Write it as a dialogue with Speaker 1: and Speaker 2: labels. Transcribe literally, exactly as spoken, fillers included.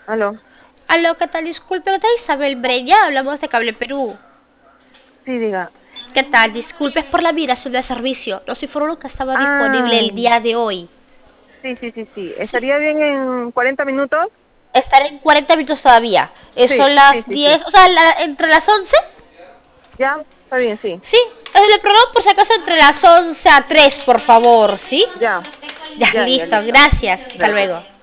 Speaker 1: Aló.
Speaker 2: Aló, ¿qué tal? Disculpe, ¿qué tal? Isabel Breña, hablamos de Cable Perú.
Speaker 1: Sí, diga.
Speaker 2: ¿Qué tal? Disculpe por la migración de servicio. Nos informaron que estaba disponible
Speaker 1: Ah,
Speaker 2: el día de hoy.
Speaker 1: sí, sí, sí, sí.
Speaker 2: Sí,
Speaker 1: ¿Estaría bien en cuarenta minutos?
Speaker 2: estaré en cuarenta minutos todavía. Eh,
Speaker 1: Sí,
Speaker 2: son
Speaker 1: sí,
Speaker 2: las
Speaker 1: sí, sí.
Speaker 2: diez, o sea, la- entre las once.
Speaker 1: ¿Ya? Está bien, sí.
Speaker 2: Sí, es el programa por si acaso entre las once a tres, por favor, ¿sí?
Speaker 1: Ya,
Speaker 2: Ya,
Speaker 1: ya, ya,
Speaker 2: listo,
Speaker 1: listo.
Speaker 2: gracias. Hasta
Speaker 1: Gracias.
Speaker 2: luego.